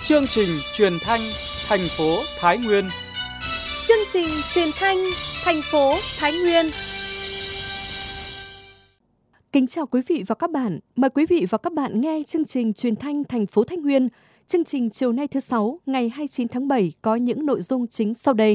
Chương trình truyền thanh thành phố Thái Nguyên. Chương trình truyền thanh thành phố Thái Nguyên. Kính chào quý vị và các bạn. Mời quý vị và các bạn nghe chương trình truyền thanh thành phố Thái Nguyên. Chương trình chiều nay thứ Sáu, ngày 29 tháng 7 có những nội dung chính sau đây.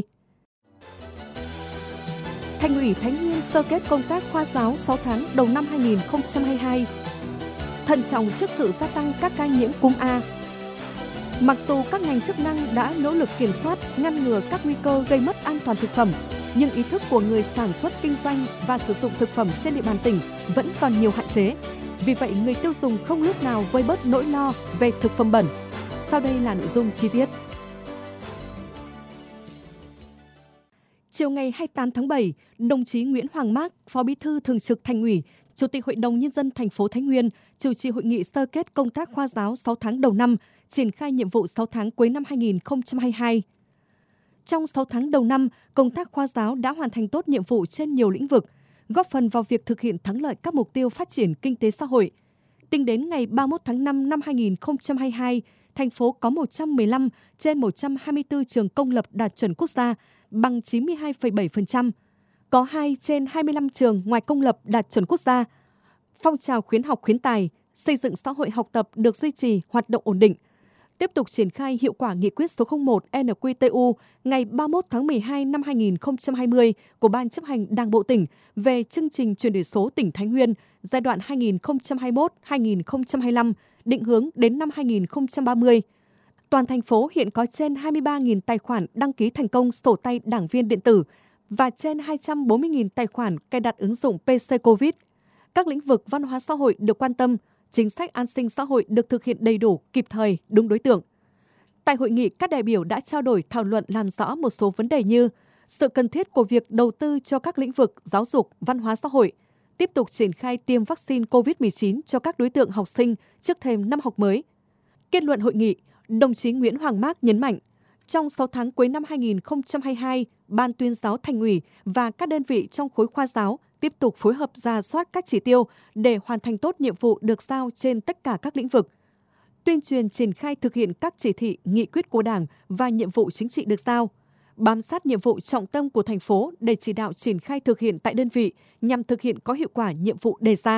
Thành ủy Thái Nguyên sơ kết công tác khoa giáo 6 tháng đầu năm 2022. Thận trọng trước sự gia tăng các ca nhiễm cúm A. Mặc dù các ngành chức năng đã nỗ lực kiểm soát, ngăn ngừa các nguy cơ gây mất an toàn thực phẩm, nhưng ý thức của người sản xuất kinh doanh và sử dụng thực phẩm trên địa bàn tỉnh vẫn còn nhiều hạn chế. Vì vậy, người tiêu dùng không lúc nào vơi bớt nỗi lo về thực phẩm bẩn. Sau đây là nội dung chi tiết. Chiều ngày 28 tháng 7, đồng chí Nguyễn Hoàng Mác, Phó Bí thư Thường trực Thành ủy, Chủ tịch Hội đồng Nhân dân thành phố Thái Nguyên chủ trì hội nghị sơ kết công tác khoa giáo 6 tháng đầu năm, triển khai nhiệm vụ 6 tháng cuối năm 2022. Trong 6 tháng đầu năm, công tác khoa giáo đã hoàn thành tốt nhiệm vụ trên nhiều lĩnh vực, góp phần vào việc thực hiện thắng lợi các mục tiêu phát triển kinh tế xã hội. Tính đến ngày 31 tháng 5 năm 2022, thành phố có 115 trên 124 trường công lập đạt chuẩn quốc gia, bằng 92,7%. Có 2 trên 25 trường ngoài công lập đạt chuẩn quốc gia. Phong trào khuyến học khuyến tài, xây dựng xã hội học tập được duy trì, hoạt động ổn định. Tiếp tục triển khai hiệu quả nghị quyết số 01 NQTU ngày 31 tháng 12 năm 2020 của Ban chấp hành Đảng bộ tỉnh về chương trình chuyển đổi số tỉnh Thái Nguyên giai đoạn 2021-2025, định hướng đến năm 2030. Toàn thành phố hiện có trên 23.000 tài khoản đăng ký thành công sổ tay đảng viên điện tử và trên 240.000 tài khoản cài đặt ứng dụng PC COVID. Các lĩnh vực văn hóa xã hội được quan tâm, chính sách an sinh xã hội được thực hiện đầy đủ, kịp thời, đúng đối tượng. Tại hội nghị, các đại biểu đã trao đổi thảo luận làm rõ một số vấn đề như sự cần thiết của việc đầu tư cho các lĩnh vực giáo dục, văn hóa xã hội, tiếp tục triển khai tiêm vaccine COVID-19 cho các đối tượng học sinh trước thềm năm học mới. Kết luận hội nghị, đồng chí Nguyễn Hoàng Mác nhấn mạnh, trong 6 tháng cuối năm 2022, Ban tuyên giáo Thành ủy và các đơn vị trong khối khoa giáo tiếp tục phối hợp rà soát các chỉ tiêu để hoàn thành tốt nhiệm vụ được giao trên tất cả các lĩnh vực. Tuyên truyền triển khai thực hiện các chỉ thị, nghị quyết của Đảng và nhiệm vụ chính trị được giao. Bám sát nhiệm vụ trọng tâm của thành phố để chỉ đạo triển khai thực hiện tại đơn vị nhằm thực hiện có hiệu quả nhiệm vụ đề ra.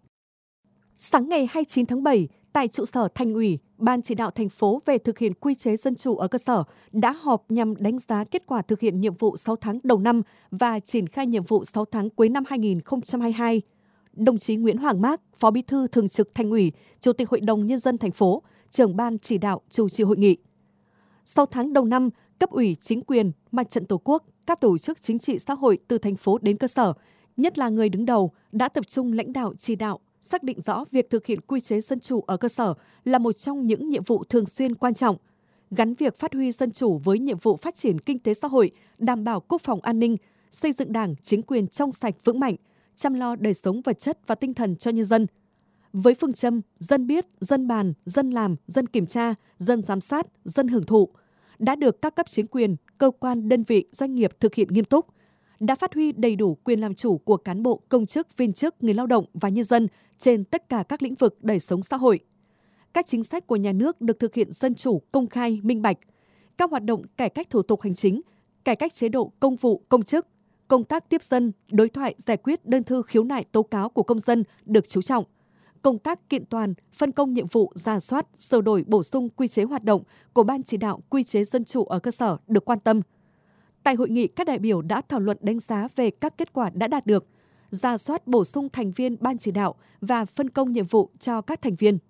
Sáng ngày 29 tháng 7, tại trụ sở Thành ủy, Ban chỉ đạo thành phố về thực hiện quy chế dân chủ ở cơ sở đã họp nhằm đánh giá kết quả thực hiện nhiệm vụ 6 tháng đầu năm và triển khai nhiệm vụ 6 tháng cuối năm 2022. Đồng chí Nguyễn Hoàng Mác, Phó Bí thư Thường trực Thành ủy, Chủ tịch Hội đồng Nhân dân thành phố, trưởng Ban chỉ đạo chủ trì hội nghị. 6 tháng đầu năm, cấp ủy chính quyền, Mặt trận Tổ quốc, các tổ chức chính trị xã hội từ thành phố đến cơ sở, nhất là người đứng đầu, đã tập trung lãnh đạo chỉ đạo, xác định rõ việc thực hiện quy chế dân chủ ở cơ sở là một trong những nhiệm vụ thường xuyên quan trọng, gắn việc phát huy dân chủ với nhiệm vụ phát triển kinh tế xã hội, đảm bảo quốc phòng an ninh, xây dựng Đảng, chính quyền trong sạch vững mạnh, chăm lo đời sống vật chất và tinh thần cho nhân dân. Với phương châm dân biết, dân bàn, dân làm, dân kiểm tra, dân giám sát, dân hưởng thụ, đã được các cấp chính quyền, cơ quan, đơn vị, doanh nghiệp thực hiện nghiêm túc, đã phát huy đầy đủ quyền làm chủ của cán bộ, công chức, viên chức, người lao động và nhân dân trên tất cả các lĩnh vực đời sống xã hội. Các chính sách của nhà nước được thực hiện dân chủ, công khai, minh bạch. Các hoạt động cải cách thủ tục hành chính, cải cách chế độ công vụ, công chức, công tác tiếp dân, đối thoại giải quyết đơn thư khiếu nại tố cáo của công dân được chú trọng. Công tác kiện toàn, phân công nhiệm vụ, rà soát, sửa đổi bổ sung quy chế hoạt động của Ban chỉ đạo quy chế dân chủ ở cơ sở được quan tâm. Tại hội nghị, các đại biểu đã thảo luận đánh giá về các kết quả đã đạt được, rà soát bổ sung thành viên Ban chỉ đạo và phân công nhiệm vụ cho các thành viên.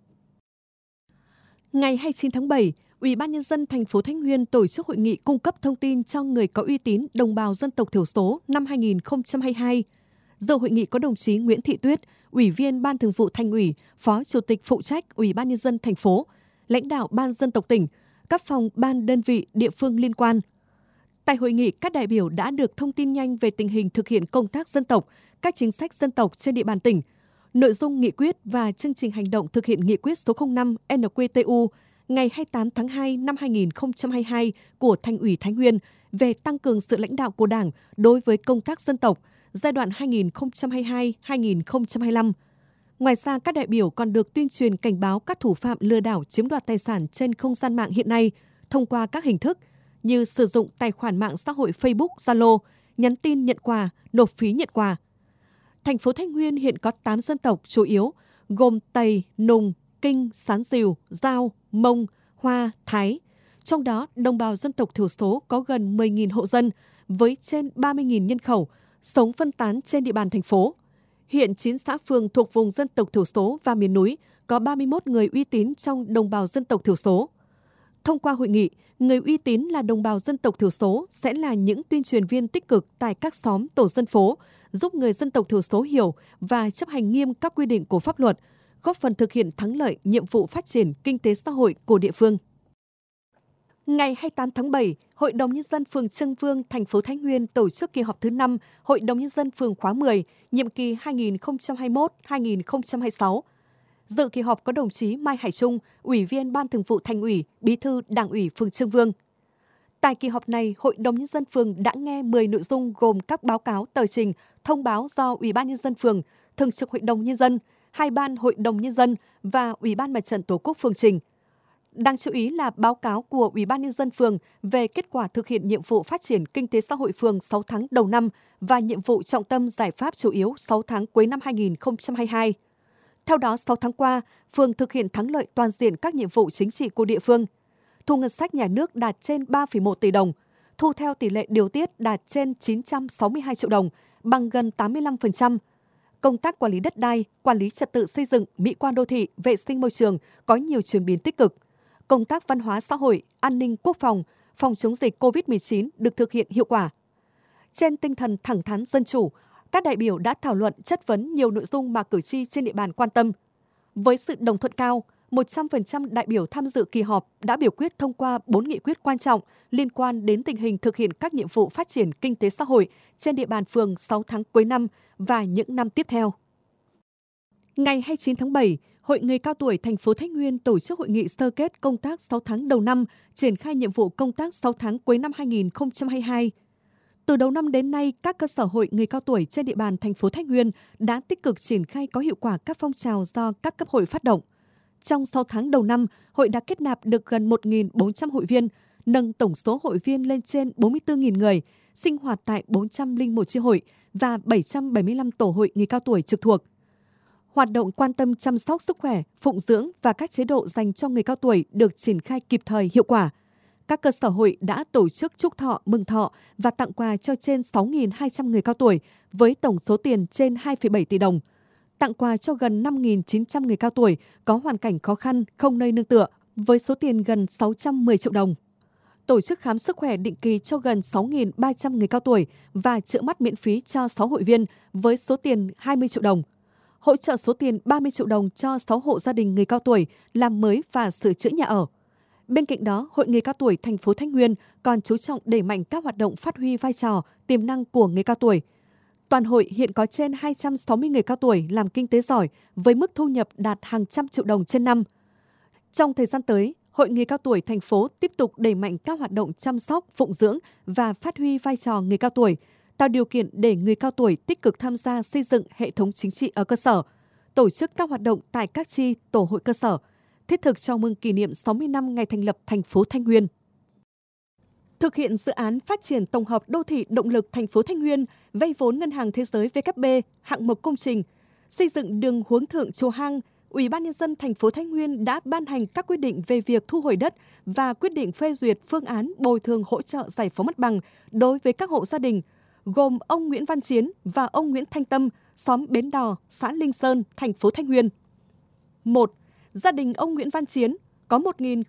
Ngày 29 tháng 7, Ủy ban Nhân dân thành phố Thái Nguyên tổ chức hội nghị cung cấp thông tin cho người có uy tín đồng bào dân tộc thiểu số năm 2022. Dự hội nghị có đồng chí Nguyễn Thị Tuyết, Ủy viên Ban Thường vụ Thành ủy, Phó Chủ tịch phụ trách Ủy ban Nhân dân thành phố, lãnh đạo Ban dân tộc tỉnh, các phòng ban đơn vị địa phương liên quan. Tại hội nghị, các đại biểu đã được thông tin nhanh về tình hình thực hiện công tác dân tộc, các chính sách dân tộc trên địa bàn tỉnh, nội dung nghị quyết và chương trình hành động thực hiện nghị quyết số 05 NQTU ngày 28 tháng 2 năm 2022 của Thành ủy Thái Nguyên về tăng cường sự lãnh đạo của Đảng đối với công tác dân tộc giai đoạn 2022-2025. Ngoài ra, các đại biểu còn được tuyên truyền cảnh báo các thủ phạm lừa đảo chiếm đoạt tài sản trên không gian mạng hiện nay thông qua các hình thức như sử dụng tài khoản mạng xã hội Facebook, Zalo, nhắn tin nhận quà, nộp phí nhận quà. Thành phố Thái Nguyên hiện có 8 dân tộc chủ yếu gồm Tây, Nùng, Kinh, Sán Dìu, Dao, Mông, Hoa, Thái. Trong đó, đồng bào dân tộc thiểu số có gần 10.000 hộ dân với trên 30.000 nhân khẩu, sống phân tán trên địa bàn thành phố. Hiện 9 xã phường thuộc vùng dân tộc thiểu số và miền núi có 31 người uy tín trong đồng bào dân tộc thiểu số. Thông qua hội nghị, người uy tín là đồng bào dân tộc thiểu số sẽ là những tuyên truyền viên tích cực tại các xóm, tổ dân phố, giúp người dân tộc thiểu số hiểu và chấp hành nghiêm các quy định của pháp luật, góp phần thực hiện thắng lợi nhiệm vụ phát triển kinh tế xã hội của địa phương. Ngày 28 tháng 7, Hội đồng Nhân dân phường Trương Vương, thành phố Thái Nguyên tổ chức kỳ họp thứ 5 Hội đồng Nhân dân phường khóa 10, nhiệm kỳ 2021-2026. Dự kỳ họp có đồng chí Mai Hải Trung, Ủy viên Ban Thường vụ Thành ủy, Bí thư Đảng ủy phường Trương Vương. Tại kỳ họp này, Hội đồng Nhân dân phường đã nghe 10 nội dung gồm các báo cáo, tờ trình, thông báo do Ủy ban Nhân dân phường, Thường trực Hội đồng Nhân dân, 2 ban Hội đồng Nhân dân và Ủy ban Mặt trận Tổ quốc phường trình. Đáng chú ý là báo cáo của Ủy ban Nhân dân phường về kết quả thực hiện nhiệm vụ phát triển kinh tế xã hội phường 6 tháng đầu năm và nhiệm vụ trọng tâm giải pháp chủ yếu 6 tháng cuối năm 2022. Theo đó, 6 tháng qua, phường thực hiện thắng lợi toàn diện các nhiệm vụ chính trị của địa phương. Thu ngân sách nhà nước đạt trên 3,1 tỷ đồng, thu theo tỷ lệ điều tiết đạt trên 962 triệu đồng, bằng gần 85%. Công tác quản lý đất đai, quản lý trật tự xây dựng, mỹ quan đô thị, vệ sinh môi trường có nhiều chuyển biến tích cực. Công tác văn hóa xã hội, an ninh quốc phòng, phòng chống dịch COVID-19 được thực hiện hiệu quả. Trên tinh thần thẳng thắn dân chủ, các đại biểu đã thảo luận chất vấn nhiều nội dung mà cử tri trên địa bàn quan tâm. Với sự đồng thuận cao, 100% đại biểu tham dự kỳ họp đã biểu quyết thông qua 4 nghị quyết quan trọng liên quan đến tình hình thực hiện các nhiệm vụ phát triển kinh tế xã hội trên địa bàn phường 6 tháng cuối năm và những năm tiếp theo. Ngày 29 tháng 7, Hội Người cao tuổi thành phố Thái Nguyên tổ chức hội nghị sơ kết công tác 6 tháng đầu năm, triển khai nhiệm vụ công tác 6 tháng cuối năm 2022. Từ đầu năm đến nay, các cơ sở hội người cao tuổi trên địa bàn thành phố Thái Nguyên đã tích cực triển khai có hiệu quả các phong trào do các cấp hội phát động. Trong 6 tháng đầu năm, hội đã kết nạp được gần 1.400 hội viên, nâng tổng số hội viên lên trên 44.000 người, sinh hoạt tại 401 chi hội và 775 tổ hội người cao tuổi trực thuộc. Hoạt động quan tâm chăm sóc sức khỏe, phụng dưỡng và các chế độ dành cho người cao tuổi được triển khai kịp thời hiệu quả. Các cơ sở hội đã tổ chức chúc thọ, mừng thọ và tặng quà cho trên 6.200 người cao tuổi với tổng số tiền trên 2,7 tỷ đồng. Tặng quà cho gần 5.900 người cao tuổi có hoàn cảnh khó khăn, không nơi nương tựa với số tiền gần 610 triệu đồng. Tổ chức khám sức khỏe định kỳ cho gần 6.300 người cao tuổi và chữa mắt miễn phí cho 6 hội viên với số tiền 20 triệu đồng. Hỗ trợ số tiền 30 triệu đồng cho 6 hộ gia đình người cao tuổi làm mới và sửa chữa nhà ở. Bên cạnh đó, Hội Người cao tuổi thành phố Thái Nguyên còn chú trọng đẩy mạnh các hoạt động phát huy vai trò, tiềm năng của người cao tuổi. Toàn hội hiện có trên 260 người cao tuổi làm kinh tế giỏi với mức thu nhập đạt hàng trăm triệu đồng trên năm. Trong thời gian tới, Hội Người cao tuổi thành phố tiếp tục đẩy mạnh các hoạt động chăm sóc, phụng dưỡng và phát huy vai trò người cao tuổi, tạo điều kiện để người cao tuổi tích cực tham gia xây dựng hệ thống chính trị ở cơ sở, tổ chức các hoạt động tại các chi, tổ hội cơ sở, thiết thực chào mừng kỷ niệm 60 năm ngày thành lập thành phố Thái Nguyên. Thực hiện dự án phát triển tổng hợp đô thị động lực thành phố Thái Nguyên, vay vốn Ngân hàng Thế giới WB, hạng mục công trình, xây dựng đường Huống Thượng Chùa Hang, Ủy ban Nhân dân thành phố Thái Nguyên đã ban hành các quyết định về việc thu hồi đất và quyết định phê duyệt phương án bồi thường hỗ trợ giải phóng mặt bằng đối với các hộ gia đình, gồm ông Nguyễn Văn Chiến và ông Nguyễn Thanh Tâm, xóm Bến Đò, xã Linh Sơn, thành phố Thái Nguyên. 1. Gia đình ông Nguyễn Văn Chiến có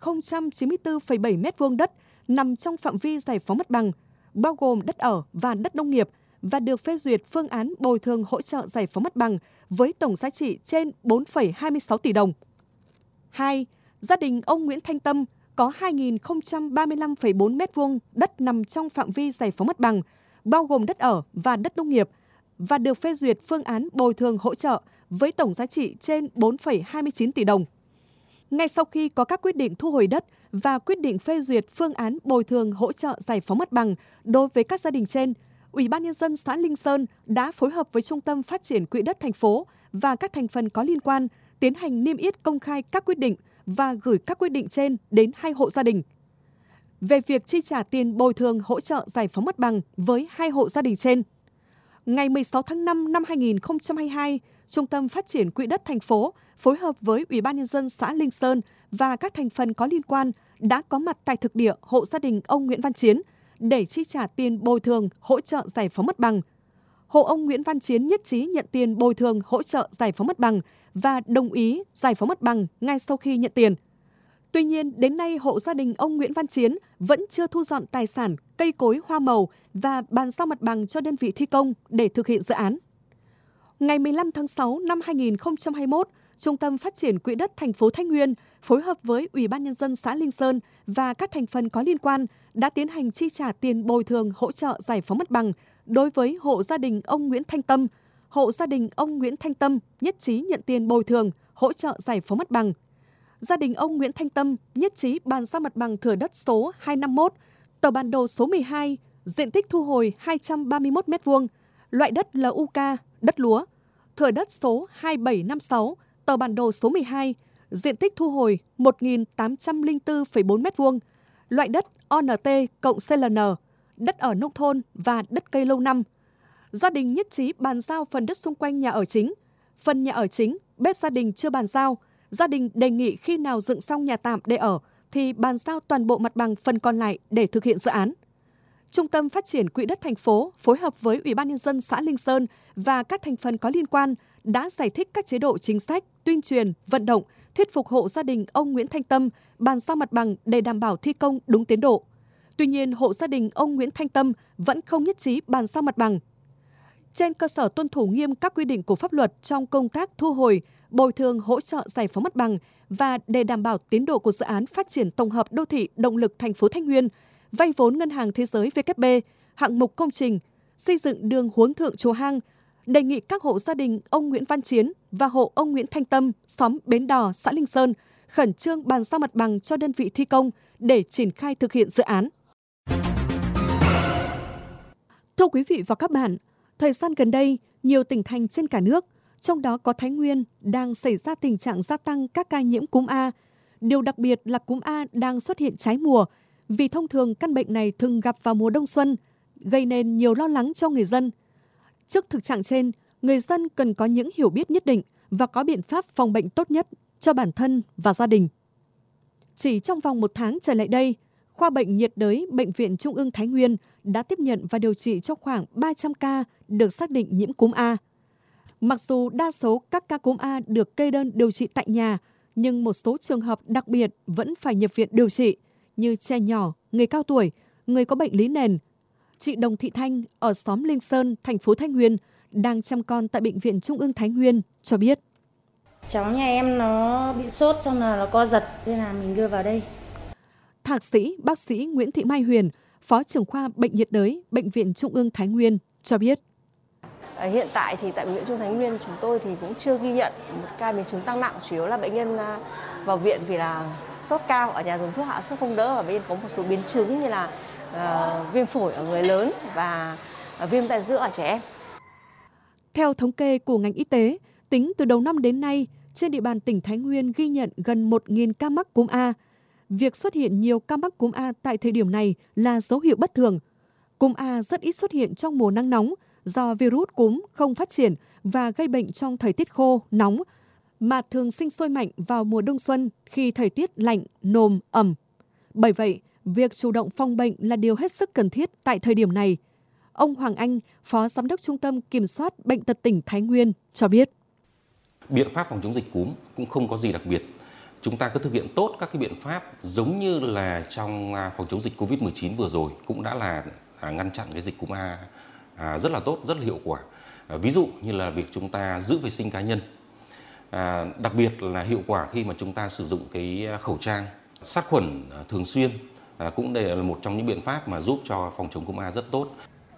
1.094,7 m2 đất nằm trong phạm vi giải phóng mặt bằng, bao gồm đất ở và đất nông nghiệp và được phê duyệt phương án bồi thường hỗ trợ giải phóng mặt bằng với tổng giá trị trên 4,26 tỷ đồng. 2. Gia đình ông Nguyễn Thanh Tâm có 2.035,4 m2 đất nằm trong phạm vi giải phóng mặt bằng, bao gồm đất ở và đất nông nghiệp và được phê duyệt phương án bồi thường hỗ trợ với tổng giá trị trên 4,29 tỷ đồng. Ngay sau khi có các quyết định thu hồi đất và quyết định phê duyệt phương án bồi thường hỗ trợ giải phóng mặt bằng đối với các gia đình trên, Ủy ban Nhân dân xã Linh Sơn đã phối hợp với Trung tâm Phát triển Quỹ đất thành phố và các thành phần có liên quan tiến hành niêm yết công khai các quyết định và gửi các quyết định trên đến 2 hộ gia đình. Về việc chi trả tiền bồi thường hỗ trợ giải phóng mặt bằng với 2 hộ gia đình trên, ngày 16 tháng 5 năm 2022, Trung tâm Phát triển Quỹ đất thành phố phối hợp với Ủy ban Nhân dân xã Linh Sơn và các thành phần có liên quan đã có mặt tại thực địa hộ gia đình ông Nguyễn Văn Chiến để chi trả tiền bồi thường hỗ trợ giải phóng mặt bằng. Hộ ông Nguyễn Văn Chiến nhất trí nhận tiền bồi thường hỗ trợ giải phóng mặt bằng và đồng ý giải phóng mặt bằng ngay sau khi nhận tiền. Tuy nhiên, đến nay hộ gia đình ông Nguyễn Văn Chiến vẫn chưa thu dọn tài sản, cây cối, hoa màu và bàn giao mặt bằng cho đơn vị thi công để thực hiện dự án. Ngày 15 tháng 6 năm 2021, Trung tâm Phát triển Quỹ đất thành phố Thái Nguyên phối hợp với Ủy ban Nhân dân xã Linh Sơn và các thành phần có liên quan đã tiến hành chi trả tiền bồi thường hỗ trợ giải phóng mặt bằng đối với hộ gia đình ông Nguyễn Thanh Tâm. Hộ gia đình ông Nguyễn Thanh Tâm nhất trí nhận tiền bồi thường hỗ trợ giải phóng mặt bằng. Gia đình ông Nguyễn Thanh Tâm nhất trí bàn giao mặt bằng thửa đất số 251, tờ bản đồ số 12, diện tích thu hồi 231 m2, loại đất LUK, đất lúa, thửa đất số 2756, tờ bản đồ số 12, diện tích thu hồi 1.804,4 m2, loại đất ONT+CLN, đất ở nông thôn và đất cây lâu năm. Gia đình nhất trí bàn giao phần đất xung quanh nhà ở chính. Phần nhà ở chính, bếp gia đình chưa bàn giao. Gia đình đề nghị khi nào dựng xong nhà tạm để ở thì bàn giao toàn bộ mặt bằng phần còn lại để thực hiện dự án. Trung tâm Phát triển Quỹ đất thành phố phối hợp với Ủy ban Nhân dân xã Linh Sơn và các thành phần có liên quan đã giải thích các chế độ chính sách, tuyên truyền, vận động, thuyết phục hộ gia đình ông Nguyễn Thanh Tâm bàn giao mặt bằng để đảm bảo thi công đúng tiến độ. Tuy nhiên, hộ gia đình ông Nguyễn Thanh Tâm vẫn không nhất trí bàn giao mặt bằng. Trên cơ sở tuân thủ nghiêm các quy định của pháp luật trong công tác thu hồi, bồi thường hỗ trợ giải phóng mặt bằng và để đảm bảo tiến độ của dự án phát triển tổng hợp đô thị động lực thành phố Thái Nguyên, vay vốn Ngân hàng Thế giới WB, hạng mục công trình, xây dựng đường Huống Thượng Chùa Hang, đề nghị các hộ gia đình ông Nguyễn Văn Chiến và hộ ông Nguyễn Thanh Tâm, xóm Bến Đò, xã Linh Sơn, khẩn trương bàn giao mặt bằng cho đơn vị thi công để triển khai thực hiện dự án. Thưa quý vị và các bạn, thời gian gần đây, nhiều tỉnh thành trên cả nước, trong đó có Thái Nguyên, đang xảy ra tình trạng gia tăng các ca nhiễm cúm A. Điều đặc biệt là cúm A đang xuất hiện trái mùa, vì thông thường căn bệnh này thường gặp vào mùa đông xuân, gây nên nhiều lo lắng cho người dân. Trước thực trạng trên, người dân cần có những hiểu biết nhất định và có biện pháp phòng bệnh tốt nhất cho bản thân và gia đình. Chỉ trong vòng 1 tháng trở lại đây, Khoa bệnh nhiệt đới Bệnh viện Trung ương Thái Nguyên đã tiếp nhận và điều trị cho khoảng 300 ca được xác định nhiễm cúm A. Mặc dù đa số các ca cúm A được kê đơn điều trị tại nhà, nhưng một số trường hợp đặc biệt vẫn phải nhập viện điều trị, như trẻ nhỏ, người cao tuổi, người có bệnh lý nền. Chị Đồng Thị Thanh ở xóm Linh Sơn, thành phố Thái Nguyên, đang chăm con tại Bệnh viện Trung ương Thái Nguyên, cho biết. Cháu nhà em nó bị sốt xong là nó co giật, nên là mình đưa vào đây. Thạc sĩ bác sĩ Nguyễn Thị Mai Huyền, Phó trưởng khoa Bệnh nhiệt đới Bệnh viện Trung ương Thái Nguyên, cho biết. Hiện tại thì tại Bệnh viện Trung ương Thái Nguyên chúng tôi thì cũng chưa ghi nhận một ca biến chứng tăng nặng, chủ yếu là bệnh nhân vào viện vì là sốt cao, ở nhà dùng thuốc hạ sốt không đỡ, và bệnh nhân có một số biến chứng như là viêm phổi ở người lớn và viêm tai giữa ở trẻ em. Theo thống kê của ngành y tế, tính từ đầu năm đến nay, trên địa bàn tỉnh Thái Nguyên ghi nhận gần 1.000 ca mắc cúm A. Việc xuất hiện nhiều ca mắc cúm A tại thời điểm này là dấu hiệu bất thường. Cúm A rất ít xuất hiện trong mùa nắng nóng do virus cúm không phát triển và gây bệnh trong thời tiết khô, nóng, mà thường sinh sôi mạnh vào mùa đông xuân khi thời tiết lạnh, nồm, ẩm. Bởi vậy, việc chủ động phòng bệnh là điều hết sức cần thiết tại thời điểm này. Ông Hoàng Anh, Phó Giám đốc Trung tâm Kiểm soát Bệnh tật tỉnh Thái Nguyên cho biết. Biện pháp phòng chống dịch cúm cũng không có gì đặc biệt. Chúng ta cứ thực hiện tốt các cái biện pháp giống như là trong phòng chống dịch Covid-19 vừa rồi cũng đã là ngăn chặn cái dịch cúm A rất là tốt, rất là hiệu quả. Ví dụ như là việc chúng ta giữ vệ sinh cá nhân, đặc biệt là hiệu quả khi mà chúng ta sử dụng cái khẩu trang, sát khuẩn thường xuyên, cũng đây là một trong những biện pháp mà giúp cho phòng chống cúm A rất tốt.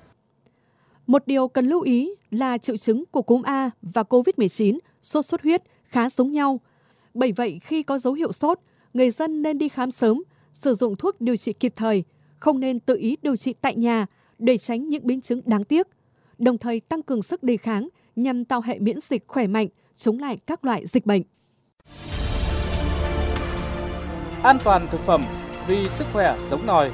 Một điều cần lưu ý là triệu chứng của cúm A và Covid-19, sốt xuất huyết khá giống nhau. Bởi vậy, khi có dấu hiệu sốt, người dân nên đi khám sớm, sử dụng thuốc điều trị kịp thời, không nên tự ý điều trị tại nhà để tránh những biến chứng đáng tiếc, đồng thời tăng cường sức đề kháng nhằm tạo hệ miễn dịch khỏe mạnh, chống lại các loại dịch bệnh. An toàn thực phẩm vì sức khỏe sống nòi.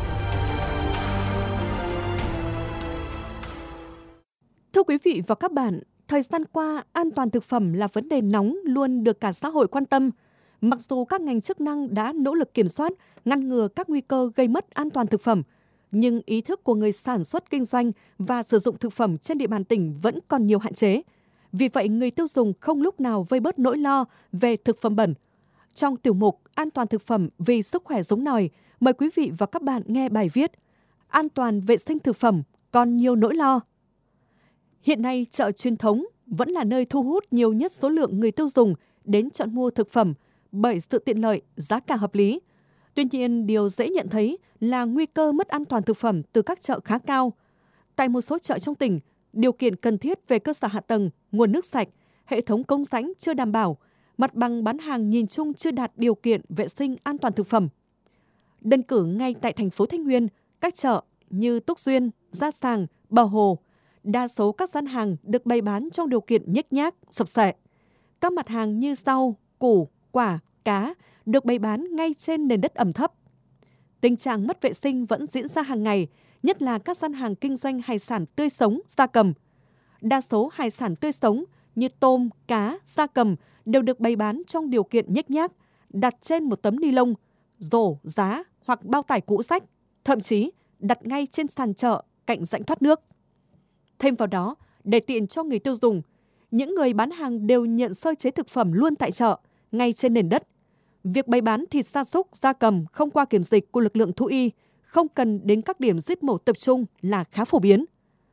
Thưa quý vị và các bạn, thời gian qua, an toàn thực phẩm là vấn đề nóng luôn được cả xã hội quan tâm. Mặc dù các ngành chức năng đã nỗ lực kiểm soát, ngăn ngừa các nguy cơ gây mất an toàn thực phẩm, nhưng ý thức của người sản xuất kinh doanh và sử dụng thực phẩm trên địa bàn tỉnh vẫn còn nhiều hạn chế. Vì vậy, người tiêu dùng không lúc nào vơi bớt nỗi lo về thực phẩm bẩn. Trong tiểu mục An toàn thực phẩm vì sức khỏe sống nòi, mời quý vị và các bạn nghe bài viết An toàn vệ sinh thực phẩm còn nhiều nỗi lo. Hiện nay, chợ truyền thống vẫn là nơi thu hút nhiều nhất số lượng người tiêu dùng đến chọn mua thực phẩm bởi sự tiện lợi, giá cả hợp lý. Tuy nhiên, điều dễ nhận thấy là nguy cơ mất an toàn thực phẩm từ các chợ khá cao. Tại một số chợ trong tỉnh, điều kiện cần thiết về cơ sở hạ tầng, nguồn nước sạch, hệ thống cống rãnh chưa đảm bảo, mặt bằng bán hàng nhìn chung chưa đạt điều kiện vệ sinh an toàn thực phẩm. Đơn cử ngay tại thành phố Thanh Nguyên, các chợ như Túc Duyên, Gia Sàng, Bờ Hồ, đa số các gian hàng được bày bán trong điều kiện nhếch nhác, sập xệ. Các mặt hàng như rau, củ, quả, cá được bày bán ngay trên nền đất ẩm thấp. Tình trạng mất vệ sinh vẫn diễn ra hàng ngày, nhất là các gian hàng kinh doanh hải sản tươi sống, gia cầm. Đa số hải sản tươi sống như tôm, cá, gia cầm đều được bày bán trong điều kiện nhếch nhác, đặt trên một tấm ni lông, rổ, giá hoặc bao tải cũ rách, thậm chí đặt ngay trên sàn chợ cạnh rãnh thoát nước. Thêm vào đó, để tiện cho người tiêu dùng, những người bán hàng đều nhận sơ chế thực phẩm luôn tại chợ, ngay trên nền đất. Việc bày bán thịt gia súc, gia cầm không qua kiểm dịch của lực lượng thú y, không cần đến các điểm giết mổ tập trung là khá phổ biến.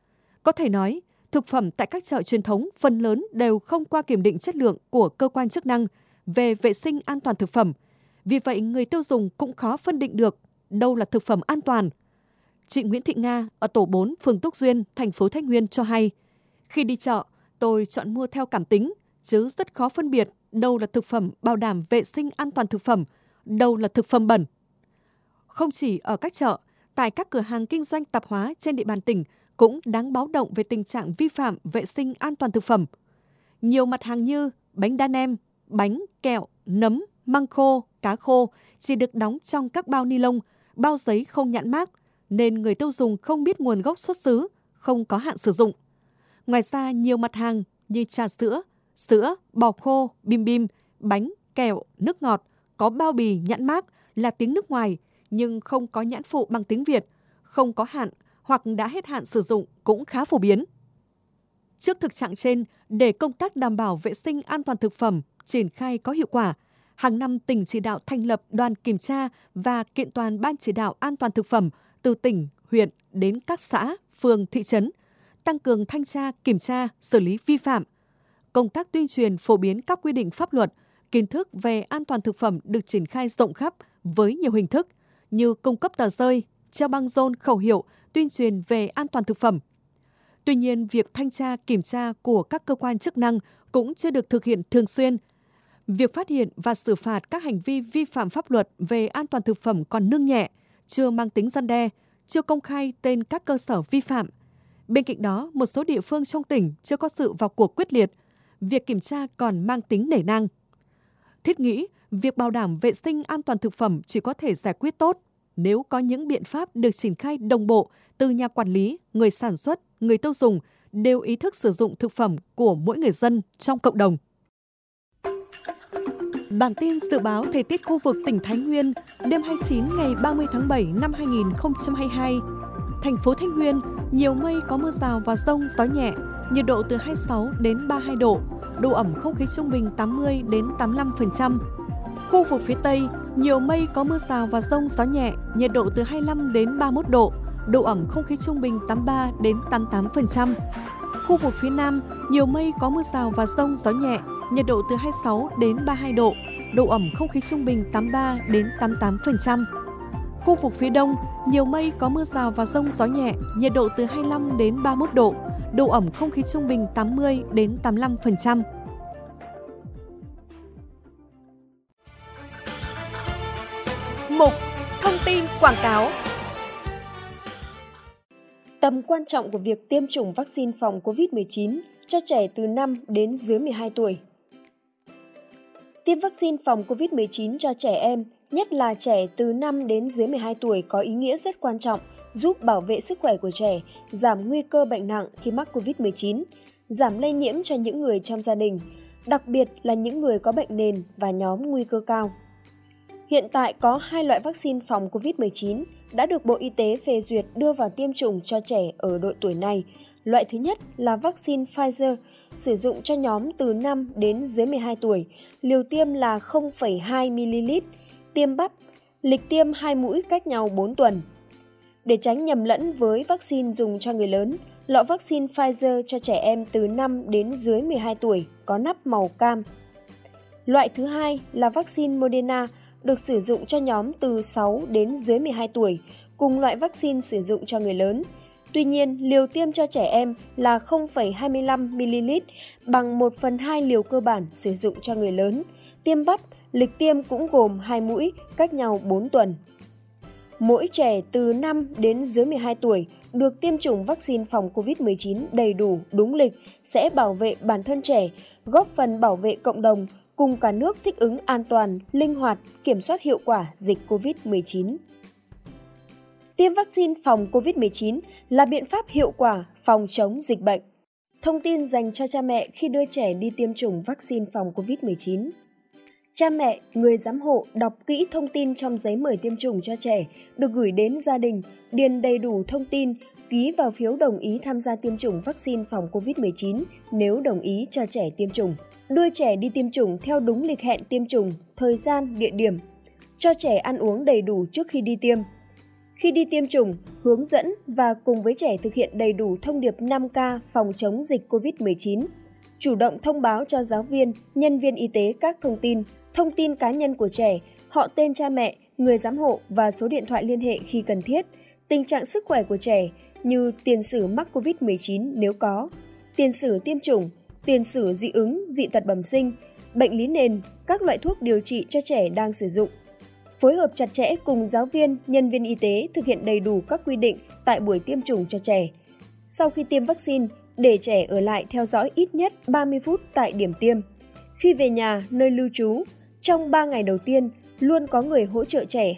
Có thể nói, thực phẩm tại các chợ truyền thống phần lớn đều không qua kiểm định chất lượng của cơ quan chức năng về vệ sinh an toàn thực phẩm. Vì vậy, người tiêu dùng cũng khó phân định được đâu là thực phẩm an toàn. Chị Nguyễn Thị Nga ở tổ 4, phường Túc Duyên, thành phố Thanh Nguyên cho hay, khi đi chợ, tôi chọn mua theo cảm tính, chứ rất khó phân biệt đâu là thực phẩm bảo đảm vệ sinh an toàn thực phẩm, đâu là thực phẩm bẩn. Không chỉ ở các chợ, tại các cửa hàng kinh doanh tạp hóa trên địa bàn tỉnh cũng đáng báo động về tình trạng vi phạm vệ sinh an toàn thực phẩm. Nhiều mặt hàng như bánh đa nem, bánh, kẹo, nấm, măng khô, cá khô chỉ được đóng trong các bao ni lông, bao giấy không nhãn mác, nên người tiêu dùng không biết nguồn gốc xuất xứ, không có hạn sử dụng. Ngoài ra, nhiều mặt hàng như trà sữa, bò khô, bim bim, bánh, kẹo, nước ngọt có bao bì nhãn mác là tiếng nước ngoài nhưng không có nhãn phụ bằng tiếng Việt, không có hạn hoặc đã hết hạn sử dụng cũng khá phổ biến. Trước thực trạng trên, để công tác đảm bảo vệ sinh an toàn thực phẩm triển khai có hiệu quả, hàng năm tỉnh chỉ đạo thành lập đoàn kiểm tra và kiện toàn ban chỉ đạo an toàn thực phẩm từ tỉnh, huyện đến các xã, phường, thị trấn, tăng cường thanh tra, kiểm tra, xử lý vi phạm. Công tác tuyên truyền phổ biến các quy định pháp luật, kiến thức về an toàn thực phẩm được triển khai rộng khắp với nhiều hình thức như cung cấp tờ rơi, treo băng rôn khẩu hiệu, tuyên truyền về an toàn thực phẩm. Tuy nhiên, việc thanh tra, kiểm tra của các cơ quan chức năng cũng chưa được thực hiện thường xuyên. Việc phát hiện và xử phạt các hành vi vi phạm pháp luật về an toàn thực phẩm còn nương nhẹ, chưa mang tính răn đe, chưa công khai tên các cơ sở vi phạm. Bên cạnh đó, một số địa phương trong tỉnh chưa có sự vào cuộc quyết liệt, việc kiểm tra còn mang tính nể nang. Thiết nghĩ, việc bảo đảm vệ sinh an toàn thực phẩm chỉ có thể giải quyết tốt nếu có những biện pháp được triển khai đồng bộ từ nhà quản lý, người sản xuất, người tiêu dùng đều ý thức sử dụng thực phẩm của mỗi người dân trong cộng đồng. Bản tin dự báo thời tiết khu vực tỉnh Thái Nguyên đêm 29 ngày 30 tháng 7 năm 2022. Thành phố Thanh Nguyên, nhiều mây có mưa rào và dông, gió nhẹ, nhiệt độ từ 26 đến 32 độ, độ ẩm không khí trung bình 80 đến 85%. Khu vực phía Tây, nhiều mây có mưa rào và dông, gió nhẹ, nhiệt độ từ 25 đến 31 độ, độ ẩm không khí trung bình 83 đến 88%. Khu vực phía Nam, nhiều mây có mưa rào và dông, gió nhẹ, nhiệt độ từ 26 đến 32 độ, độ ẩm không khí trung bình 83 đến 88%. Khu vực phía Đông, nhiều mây có mưa rào và dông, gió nhẹ, nhiệt độ từ 25 đến 31 độ, độ ẩm không khí trung bình 80 đến 85%. Mục Thông tin quảng cáo. Tầm quan trọng của việc tiêm chủng vaccine phòng COVID-19 cho trẻ từ 5 đến dưới 12 tuổi. Tiêm vaccine phòng COVID-19 cho trẻ em, nhất là trẻ từ 5 đến dưới 12 tuổi có ý nghĩa rất quan trọng, giúp bảo vệ sức khỏe của trẻ, giảm nguy cơ bệnh nặng khi mắc COVID-19, giảm lây nhiễm cho những người trong gia đình, đặc biệt là những người có bệnh nền và nhóm nguy cơ cao. Hiện tại có 2 loại vaccine phòng COVID-19 đã được Bộ Y tế phê duyệt đưa vào tiêm chủng cho trẻ ở độ tuổi này. Loại thứ nhất là vaccine Pfizer, sử dụng cho nhóm từ 5 đến dưới 12 tuổi, liều tiêm là 0,2 ml, tiêm bắp, lịch tiêm 2 mũi cách nhau 4 tuần. Để tránh nhầm lẫn với vaccine dùng cho người lớn, lọ vaccine Pfizer cho trẻ em từ 5 đến dưới 12 tuổi có nắp màu cam. Loại thứ hai là vaccine Moderna, được sử dụng cho nhóm từ 6 đến dưới 12 tuổi, cùng loại vaccine sử dụng cho người lớn. Tuy nhiên, liều tiêm cho trẻ em là 0,25 ml, bằng 1/2 liều cơ bản sử dụng cho người lớn. Tiêm bắp, lịch tiêm cũng gồm 2 mũi, cách nhau 4 tuần. Mỗi trẻ từ 5 đến dưới 12 tuổi được tiêm chủng vaccine phòng COVID-19 đầy đủ, đúng lịch sẽ bảo vệ bản thân trẻ, góp phần bảo vệ cộng đồng, cùng cả nước thích ứng an toàn, linh hoạt, kiểm soát hiệu quả dịch COVID-19. Tiêm vaccine phòng COVID-19 là biện pháp hiệu quả phòng chống dịch bệnh. Thông tin dành cho cha mẹ khi đưa trẻ đi tiêm chủng vaccine phòng COVID-19. Cha mẹ, người giám hộ đọc kỹ thông tin trong giấy mời tiêm chủng cho trẻ, được gửi đến gia đình, điền đầy đủ thông tin, ký vào phiếu đồng ý tham gia tiêm chủng vaccine phòng COVID-19 nếu đồng ý cho trẻ tiêm chủng. Đưa trẻ đi tiêm chủng theo đúng lịch hẹn tiêm chủng, thời gian, địa điểm. Cho trẻ ăn uống đầy đủ trước khi đi tiêm. Khi đi tiêm chủng, hướng dẫn và cùng với trẻ thực hiện đầy đủ thông điệp 5K phòng chống dịch COVID-19. Chủ động thông báo cho giáo viên, nhân viên y tế các thông tin cá nhân của trẻ, họ tên cha mẹ, người giám hộ và số điện thoại liên hệ khi cần thiết, tình trạng sức khỏe của trẻ như tiền sử mắc COVID-19 nếu có, tiền sử tiêm chủng, tiền sử dị ứng, dị tật bẩm sinh, bệnh lý nền, các loại thuốc điều trị cho trẻ đang sử dụng. Phối hợp chặt chẽ cùng giáo viên, nhân viên y tế thực hiện đầy đủ các quy định tại buổi tiêm chủng cho trẻ. Sau khi tiêm vaccine, để trẻ ở lại theo dõi ít nhất 30 phút tại điểm tiêm. Khi về nhà, nơi lưu trú, trong 3 ngày đầu tiên, luôn có người hỗ trợ trẻ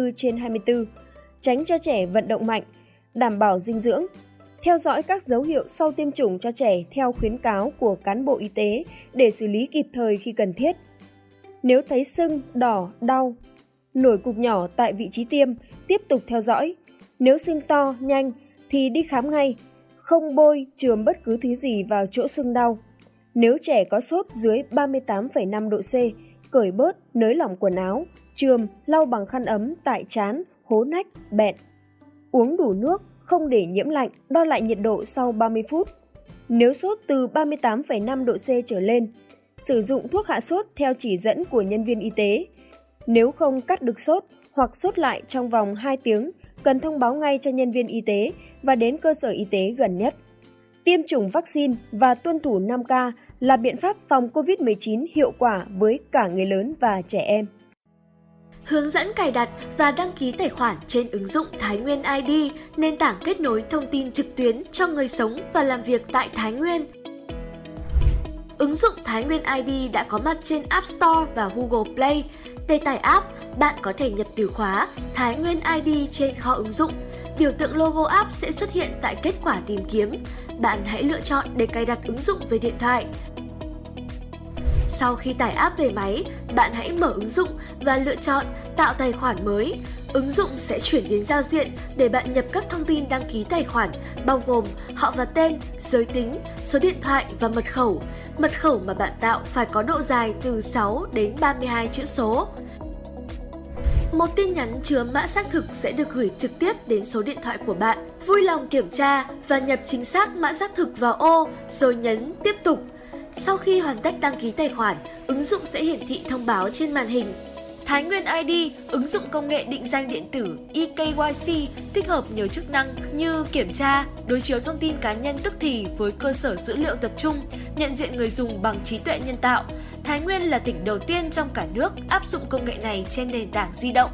24/24, tránh cho trẻ vận động mạnh, đảm bảo dinh dưỡng. Theo dõi các dấu hiệu sau tiêm chủng cho trẻ theo khuyến cáo của cán bộ y tế để xử lý kịp thời khi cần thiết. Nếu thấy sưng, đỏ, đau, nổi cục nhỏ tại vị trí tiêm, tiếp tục theo dõi. Nếu sưng to, nhanh thì đi khám ngay, không bôi, chườm bất cứ thứ gì vào chỗ sưng đau. Nếu trẻ có sốt dưới 38,5 độ C, cởi bớt, nới lỏng quần áo, chườm, lau bằng khăn ấm tại trán, hố nách, bẹn. Uống đủ nước, không để nhiễm lạnh, đo lại nhiệt độ sau 30 phút. Nếu sốt từ 38,5 độ C trở lên, sử dụng thuốc hạ sốt theo chỉ dẫn của nhân viên y tế. Nếu không cắt được sốt hoặc sốt lại trong vòng 2 tiếng, cần thông báo ngay cho nhân viên y tế và đến cơ sở y tế gần nhất. Tiêm chủng vaccine và tuân thủ 5K là biện pháp phòng COVID-19 hiệu quả với cả người lớn và trẻ em. Hướng dẫn cài đặt và đăng ký tài khoản trên ứng dụng Thái Nguyên ID, nền tảng kết nối thông tin trực tuyến cho người sống và làm việc tại Thái Nguyên. Ứng dụng Thái Nguyên ID đã có mặt trên App Store và Google Play. Để tải app, bạn có thể nhập từ khóa Thái Nguyên ID trên kho ứng dụng. Biểu tượng logo app sẽ xuất hiện tại kết quả tìm kiếm. Bạn hãy lựa chọn để cài đặt ứng dụng về điện thoại. Sau khi tải app về máy, bạn hãy mở ứng dụng và lựa chọn tạo tài khoản mới. Ứng dụng sẽ chuyển đến giao diện để bạn nhập các thông tin đăng ký tài khoản, bao gồm họ và tên, giới tính, số điện thoại và mật khẩu. Mật khẩu mà bạn tạo phải có độ dài từ 6 đến 32 chữ số. Một tin nhắn chứa mã xác thực sẽ được gửi trực tiếp đến số điện thoại của bạn. Vui lòng kiểm tra và nhập chính xác mã xác thực vào ô rồi nhấn tiếp tục. Sau khi hoàn tất đăng ký tài khoản, ứng dụng sẽ hiển thị thông báo trên màn hình. Thái Nguyên ID, ứng dụng công nghệ định danh điện tử eKYC tích hợp nhiều chức năng như kiểm tra, đối chiếu thông tin cá nhân tức thì với cơ sở dữ liệu tập trung, nhận diện người dùng bằng trí tuệ nhân tạo. Thái Nguyên là tỉnh đầu tiên trong cả nước áp dụng công nghệ này trên nền tảng di động.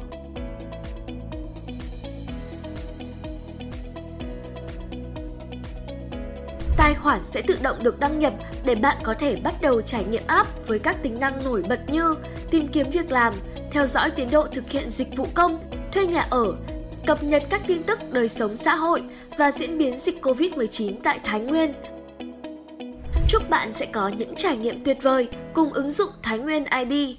Tài khoản sẽ tự động được đăng nhập để bạn có thể bắt đầu trải nghiệm app với các tính năng nổi bật như tìm kiếm việc làm, theo dõi tiến độ thực hiện dịch vụ công, thuê nhà ở, cập nhật các tin tức đời sống xã hội và diễn biến dịch Covid-19 tại Thái Nguyên. Chúc bạn sẽ có những trải nghiệm tuyệt vời cùng ứng dụng Thái Nguyên ID.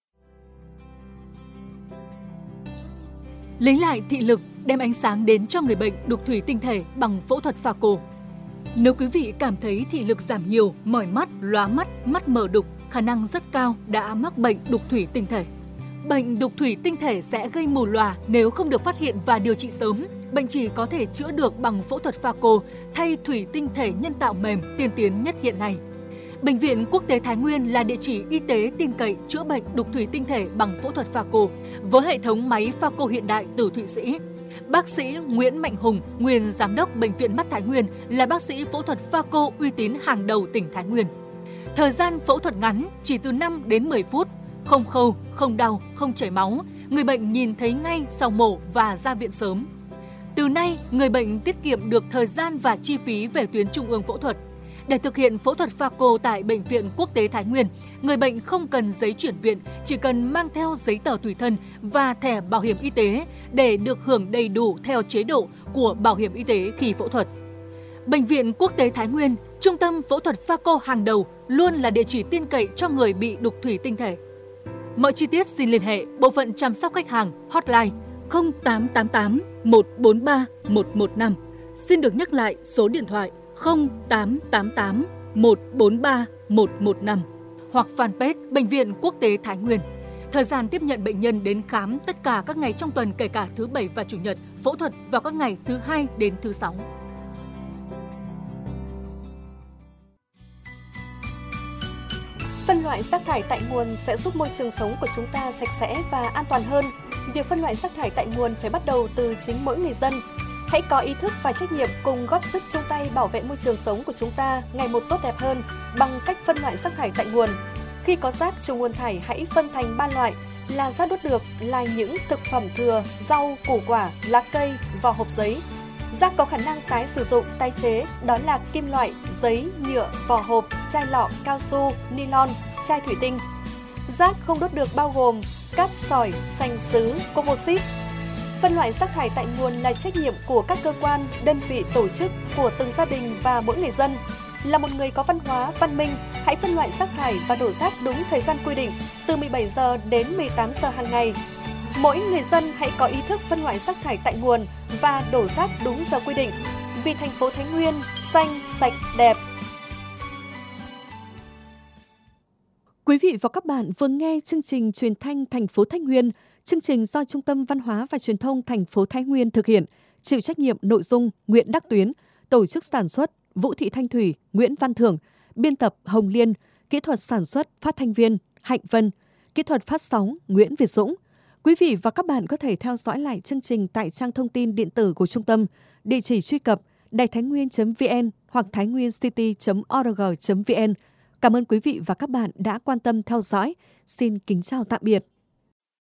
Lấy lại thị lực, đem ánh sáng đến cho người bệnh đục thủy tinh thể bằng phẫu thuật phaco. Nếu quý vị cảm thấy thị lực giảm nhiều, mỏi mắt, lóa mắt, mắt mờ đục, khả năng rất cao đã mắc bệnh đục thủy tinh thể. Bệnh đục thủy tinh thể sẽ gây mù lòa nếu không được phát hiện và điều trị sớm. Bệnh chỉ có thể chữa được bằng phẫu thuật phaco thay thủy tinh thể nhân tạo mềm tiên tiến nhất hiện nay. Bệnh viện Quốc tế Thái Nguyên là địa chỉ y tế tin cậy chữa bệnh đục thủy tinh thể bằng phẫu thuật phaco với hệ thống máy phaco hiện đại từ Thụy Sĩ. Bác sĩ Nguyễn Mạnh Hùng, nguyên giám đốc Bệnh viện Mắt Thái Nguyên, là bác sĩ phẫu thuật phaco uy tín hàng đầu tỉnh Thái Nguyên. Thời gian phẫu thuật ngắn chỉ từ 5 đến 10 phút, không khâu, không đau, không chảy máu, người bệnh nhìn thấy ngay sau mổ và ra viện sớm. Từ nay, người bệnh tiết kiệm được thời gian và chi phí về tuyến trung ương phẫu thuật. Để thực hiện phẫu thuật phaco tại Bệnh viện Quốc tế Thái Nguyên, người bệnh không cần giấy chuyển viện, chỉ cần mang theo giấy tờ tùy thân và thẻ bảo hiểm y tế để được hưởng đầy đủ theo chế độ của bảo hiểm y tế khi phẫu thuật. Bệnh viện Quốc tế Thái Nguyên, trung tâm phẫu thuật phaco hàng đầu, luôn là địa chỉ tin cậy cho người bị đục thủy tinh thể. Mọi chi tiết xin liên hệ bộ phận chăm sóc khách hàng hotline 0888 143 115. Xin được nhắc lại số điện thoại 0888 143 115 hoặc fanpage Bệnh viện Quốc tế Thái Nguyên. Thời gian tiếp nhận bệnh nhân đến khám tất cả các ngày trong tuần kể cả thứ Bảy và Chủ nhật, phẫu thuật vào các ngày thứ Hai đến thứ Sáu. Phân loại rác thải tại nguồn sẽ giúp môi trường sống của chúng ta sạch sẽ và an toàn hơn. Việc phân loại rác thải tại nguồn phải bắt đầu từ chính mỗi người dân. Hãy có ý thức và trách nhiệm cùng góp sức chung tay bảo vệ môi trường sống của chúng ta ngày một tốt đẹp hơn bằng cách phân loại rác thải tại nguồn. Khi có rác trùng nguồn thải hãy phân thành 3 loại là rác đốt được là những thực phẩm thừa, rau, củ quả, lá cây, vỏ hộp giấy. Rác có khả năng tái sử dụng, tái chế đó là kim loại, giấy, nhựa, vỏ hộp, chai lọ, cao su, nylon, chai thủy tinh. Rác không đốt được bao gồm cát sỏi, sành sứ, composite. Phân loại rác thải tại nguồn là trách nhiệm của các cơ quan, đơn vị, tổ chức, của từng gia đình và mỗi người dân. Là một người có văn hóa, văn minh, hãy phân loại rác thải và đổ rác đúng thời gian quy định, từ 17 giờ đến 18 giờ hàng ngày. Mỗi người dân hãy có ý thức phân loại rác thải tại nguồn và đổ rác đúng giờ quy định. Vì thành phố Thái Nguyên xanh, sạch, đẹp. Quý vị và các bạn vừa nghe chương trình truyền thanh thành phố Thái Nguyên. Chương trình do Trung tâm Văn hóa và Truyền thông thành phố Thái Nguyên thực hiện, chịu trách nhiệm nội dung Nguyễn Đắc Tuyến, tổ chức sản xuất Vũ Thị Thanh Thủy, Nguyễn Văn Thưởng, biên tập Hồng Liên, kỹ thuật sản xuất phát thanh viên Hạnh Vân, kỹ thuật phát sóng Nguyễn Việt Dũng. Quý vị và các bạn có thể theo dõi lại chương trình tại trang thông tin điện tử của trung tâm, địa chỉ truy cập đàitháinnguyên.vn hoặc thainwincity.org.vn. Cảm ơn quý vị và các bạn đã quan tâm theo dõi. Xin kính chào tạm biệt.